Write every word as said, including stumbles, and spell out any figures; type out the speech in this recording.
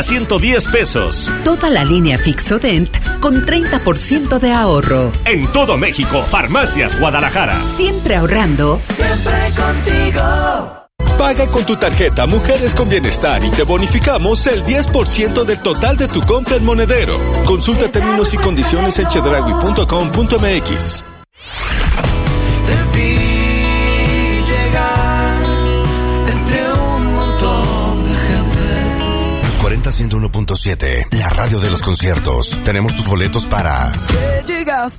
ciento diez pesos. Toda la línea Fixodent con treinta por ciento de ahorro. En todo México, Farmacias Guadalajara. Siempre ahorrando. Siempre contigo. Paga con tu tarjeta Mujeres con Bienestar y te bonificamos el diez por ciento del total de tu compra en Monedero. Consulta términos y condiciones en chedraui punto com punto m x. Te vi llegar entre un montón de gente. cuarenta ciento uno punto siete, la radio de los conciertos. Tenemos tus boletos para... Llegaste